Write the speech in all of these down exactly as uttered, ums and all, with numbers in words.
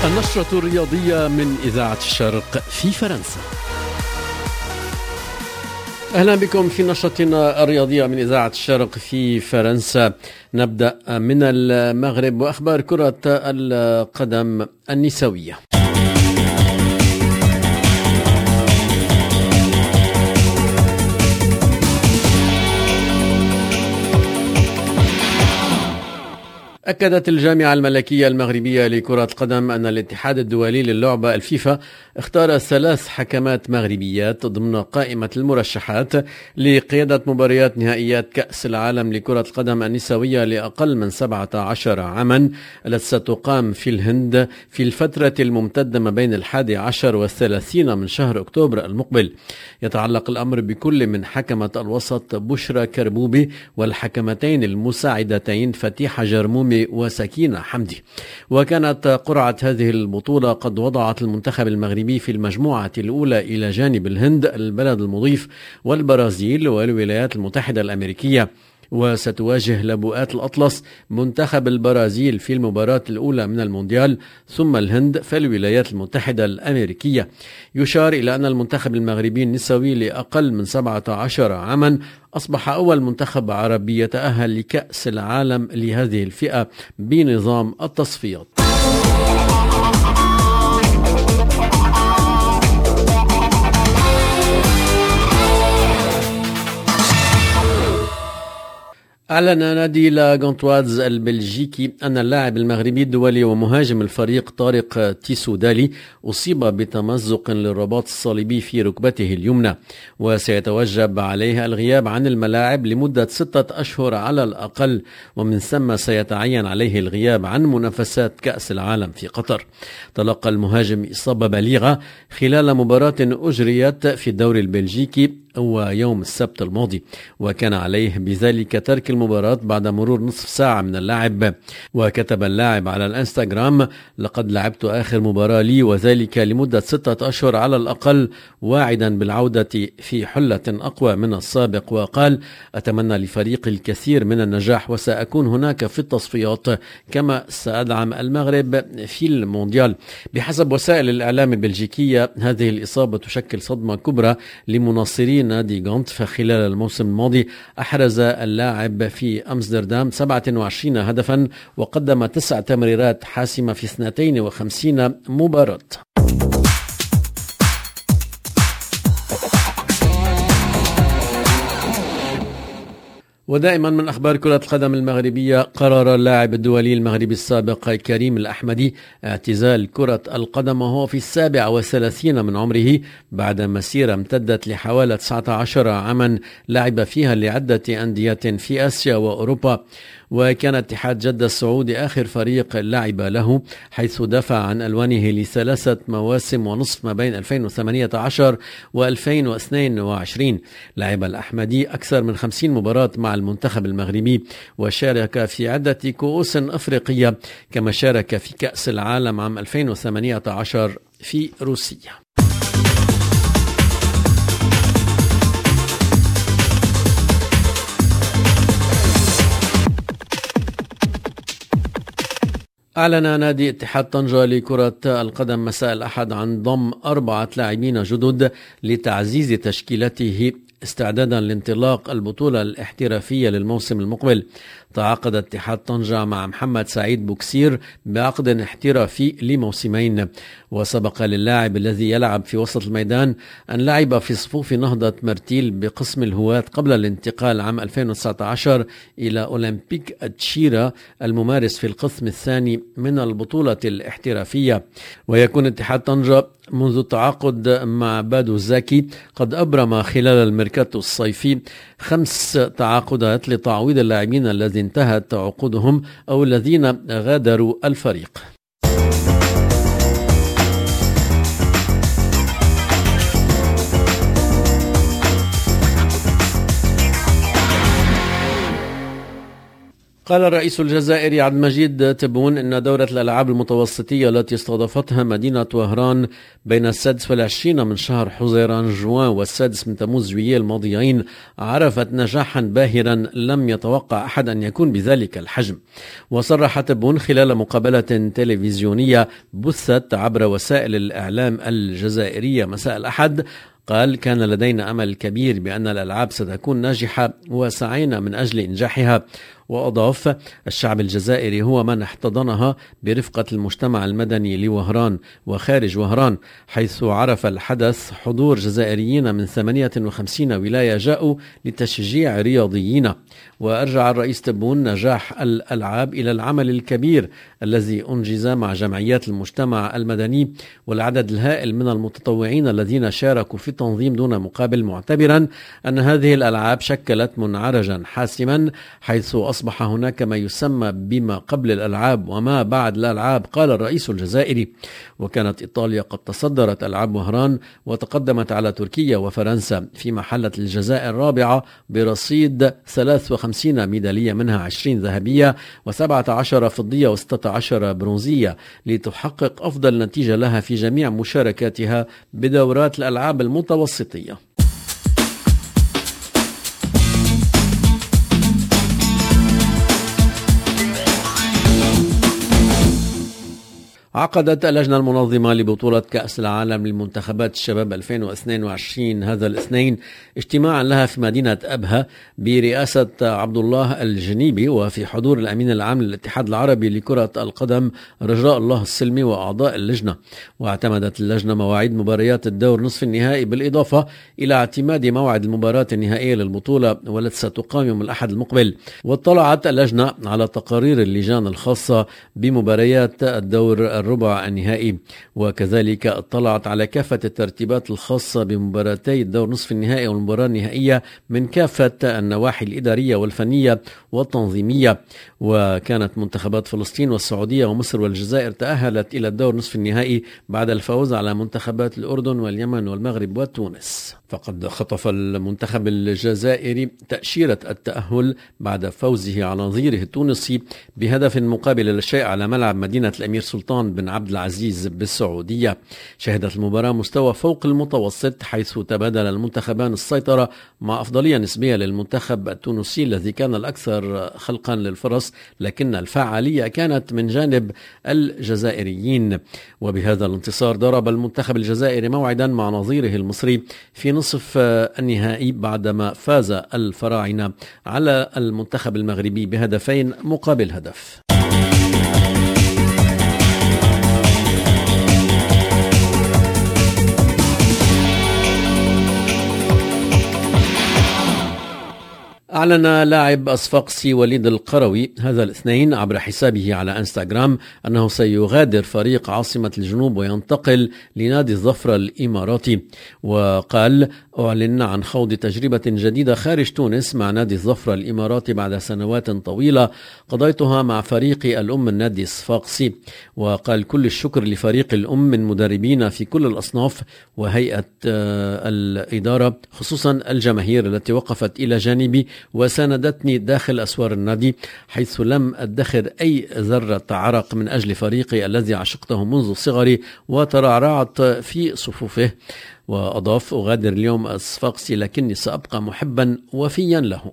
النشرة الرياضية من إذاعة الشرق في فرنسا. أهلا بكم في نشرتنا الرياضية من إذاعة الشرق في فرنسا. نبدأ من المغرب وأخبار كرة القدم النسوية. أكدت الجامعة الملكية المغربية لكرة القدم أن الاتحاد الدولي للعبة الفيفا اختار ثلاث حكمات مغربيات ضمن قائمة المرشحات لقيادة مباريات نهائيات كأس العالم لكرة القدم النسوية لأقل من سبعة عشر عاما التي ستقام في الهند في الفترة الممتدة ما بين الحادي عشر والثلاثين من شهر أكتوبر المقبل. يتعلق الأمر بكل من حكمة الوسط بشرى كربوبي والحكمتين المساعدتين فتيحة جرمومي وسكينة حمدي. وكانت قرعة هذه البطولة قد وضعت المنتخب المغربي في المجموعة الأولى إلى جانب الهند البلد المضيف والبرازيل والولايات المتحدة الأمريكية، وستواجه لبؤات الأطلس منتخب البرازيل في المباراة الأولى من المونديال، ثم الهند فالولايات المتحدة الأمريكية. يشار إلى أن المنتخب المغربي النسوي لأقل من سبعة عشر عاما أصبح أول منتخب عربي يتأهل لكأس العالم لهذه الفئة بنظام التصفيات. أعلن نادي لا غونتواز البلجيكي أن اللاعب المغربي الدولي ومهاجم الفريق طارق تيسودالي أصيب بتمزق للرباط الصليبي في ركبته اليمنى، وسيتوجب عليه الغياب عن الملاعب لمدة ستة أشهر على الأقل، ومن ثم سيتعين عليه الغياب عن منافسات كأس العالم في قطر. تلقى المهاجم إصابة بليغة خلال مباراة أجريت في الدوري البلجيكي ويوم السبت الماضي، وكان عليه بذلك ترك المباراة بعد مرور نصف ساعة من اللعب. وكتب اللاعب على الانستغرام: لقد لعبت آخر مباراة لي وذلك لمدة ستة أشهر على الأقل، واعدا بالعودة في حلة أقوى من السابق. وقال: أتمنى لفريقي الكثير من النجاح وسأكون هناك في التصفيات، كما سأدعم المغرب في المونديال. بحسب وسائل الإعلام البلجيكية هذه الإصابة تشكل صدمة كبرى لمناصرين نادي غونت، فخلال الموسم الماضي أحرز اللاعب في أمستردام سبعة وعشرين هدفا وقدم تسع تمريرات حاسمة في اثنتين وخمسين مباراة. ودائما من أخبار كرة القدم المغربية، قرر اللاعب الدولي المغربي السابق كريم الأحمدي اعتزال كرة القدم وهو في السابع والثلاثين من عمره بعد مسيرة امتدت لحوالي تسعة عشر عاما لعب فيها لعدة أندية في آسيا وأوروبا. وكان اتحاد جدة السعودي آخر فريق لعب له، حيث دافع عن ألوانه لثلاثة مواسم ونصف ما بين ألفين وثمانية عشر وألفين واثنين وعشرين. لعب الأحمدي أكثر من خمسين مباراة مع المنتخب المغربي، وشارك في عدة كؤوس أفريقية، كما شارك في كأس العالم عام ألفين وثمانية عشر في روسيا. أعلن نادي اتحاد طنجة لكرة القدم مساء الأحد عن ضم أربعة لاعبين جدد لتعزيز تشكيلته استعدادا لانطلاق البطولة الاحترافية للموسم المقبل. تعاقد اتحاد طنجة مع محمد سعيد بوكسير بعقد احترافي لموسمين. وسبق للاعب الذي يلعب في وسط الميدان أن لعب في صفوف نهضة مرتيل بقسم الهواة قبل الانتقال عام ألفين وتسعة عشر إلى أولمبيك تشيرا الممارس في القسم الثاني من البطولة الاحترافية. ويكون اتحاد طنجة منذ التعاقد مع بادو الزاكي قد أبرم خلال الميركاتو الصيفي خمس تعاقدات لتعويض اللاعبين الذين انتهت عقودهم أو الذين غادروا الفريق. قال الرئيس الجزائري عبد المجيد تبون إن دورة الألعاب المتوسطية التي استضافتها مدينة وهران بين السادس والعشرين من شهر حزيران جوان والسادس من تموز جويلية الماضيين عرفت نجاحا باهرا لم يتوقع أحد أن يكون بذلك الحجم. وصرح تبون خلال مقابلة تلفزيونية بثت عبر وسائل الإعلام الجزائرية مساء الأحد، قال: كان لدينا أمل كبير بأن الألعاب ستكون ناجحة وسعينا من أجل إنجاحها. وأضاف: الشعب الجزائري هو من احتضنها برفقة المجتمع المدني لوهران وخارج وهران، حيث عرف الحدث حضور جزائريين من ثمانية وخمسين ولاية جاءوا لتشجيع رياضيين. وأرجع الرئيس تبون نجاح الألعاب إلى العمل الكبير الذي أنجز مع جمعيات المجتمع المدني والعدد الهائل من المتطوعين الذين شاركوا في التنظيم دون مقابل، معتبرا أن هذه الألعاب شكلت منعرجا حاسما، حيث أصبح هناك ما يسمى بما قبل الألعاب وما بعد الألعاب. قال الرئيس الجزائري: وكانت إيطاليا قد تصدرت ألعاب وهران وتقدمت على تركيا وفرنسا، فيما حلت الجزائر رابعة برصيد ثلاثة وخمسين ميدالية، منها عشرين ذهبية وسبعة عشر فضية وستة عشر برونزية، لتحقق أفضل نتيجة لها في جميع مشاركاتها بدورات الألعاب المتوسطية. عقدت اللجنة المنظمة لبطولة كأس العالم لمنتخبات الشباب ألفين واثنين وعشرين هذا الاثنين اجتماعا لها في مدينة أبها برئاسة عبد الله الجنيبي وفي حضور الأمين العام للاتحاد العربي لكرة القدم رجاء الله السلمي وأعضاء اللجنة. واعتمدت اللجنة مواعيد مباريات الدور نصف النهائي بالإضافة إلى اعتماد موعد المباراة النهائية للبطولة والتي ستقام يوم الأحد المقبل. واطلعت اللجنة على تقارير اللجان الخاصة بمباريات الدور الربع النهائي، وكذلك اطلعت على كافة الترتيبات الخاصة بمباراتي الدور نصف النهائي والمباراة النهائية من كافة النواحي الإدارية والفنية والتنظيمية. وكانت منتخبات فلسطين والسعودية ومصر والجزائر تأهلت إلى الدور نصف النهائي بعد الفوز على منتخبات الأردن واليمن والمغرب وتونس. فقد خطف المنتخب الجزائري تأشيرة التأهل بعد فوزه على نظيره التونسي بهدف مقابل لا شيء على ملعب مدينة الأمير سلطان بن عبد العزيز بالسعودية. شهدت المباراة مستوى فوق المتوسط، حيث تبادل المنتخبان السيطرة مع أفضلية نسبية للمنتخب التونسي الذي كان الأكثر خلقا للفرص، لكن الفعالية كانت من جانب الجزائريين. وبهذا الانتصار ضرب المنتخب الجزائري موعدا مع نظيره المصري في نصف النهائي بعدما فاز الفراعنة على المنتخب المغربي بهدفين مقابل هدف. أعلن لاعب الصفاقسي وليد القروي هذا الاثنين عبر حسابه على انستغرام أنه سيغادر فريق عاصمة الجنوب وينتقل لنادي الظفرة الإماراتي. وقال: أعلن عن خوض تجربة جديدة خارج تونس مع نادي الظفرة الإماراتي بعد سنوات طويلة قضيتها مع فريقي الأم النادي الصفاقسي. وقال: كل الشكر لفريق الأم من مدربين في كل الأصناف وهيئة الإدارة، خصوصا الجماهير التي وقفت إلى جانبي وساندتني داخل أسوار النادي، حيث لم أدخر أي ذرة عرق من أجل فريقي الذي عشقته منذ صغري وترعرعت في صفوفه. وأضاف: أغادر اليوم الصفاقسي لكني سأبقى محبا وفيا له.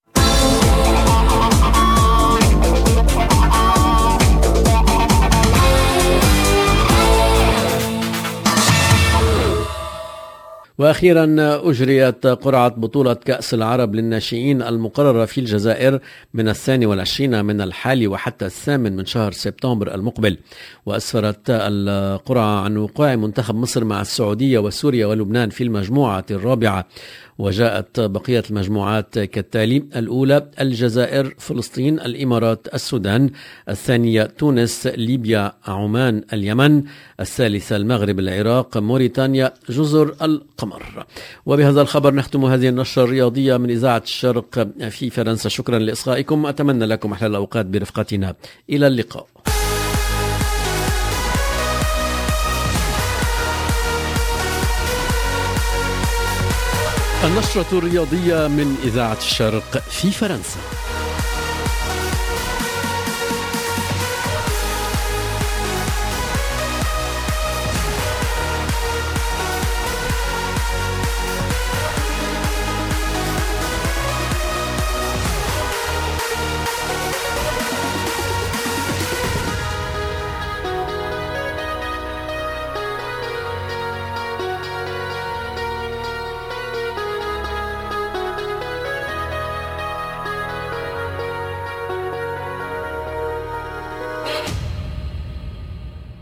وأخيرا أجريت قرعة بطولة كأس العرب للناشئين المقررة في الجزائر من الثاني والعشرين من الحالي وحتى الثامن من شهر سبتمبر المقبل. وأسفرت القرعة عن وقوع منتخب مصر مع السعودية وسوريا ولبنان في المجموعة الرابعة. وجاءت بقية المجموعات كالتالي: الأولى الجزائر، فلسطين، الإمارات، السودان، الثانية تونس، ليبيا، عمان، اليمن، الثالثة المغرب، العراق، موريتانيا، جزر القمر. وبهذا الخبر نختم هذه النشرة الرياضية من إذاعة الشرق في فرنسا. شكرا لإصغائكم، أتمنى لكم أحلى الأوقات برفقتنا، إلى اللقاء. النشرة الرياضية من إذاعة الشرق في فرنسا.